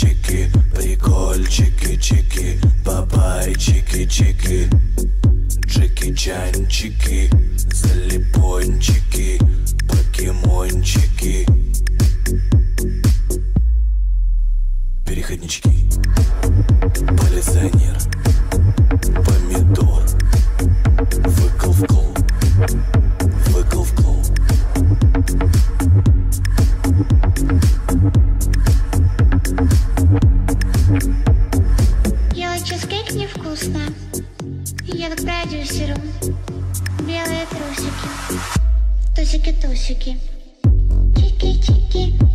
чики, прикольчики, чики, бабайчики, Джеки-чанчики, залипончики, покемончики, переходнички, полиционер, помидор, выкл в кол, выкл в кол. Ела чизкейк невкусно. Еду к продюсеру. Белые трусики. Тусики-тусики. Чики-чики.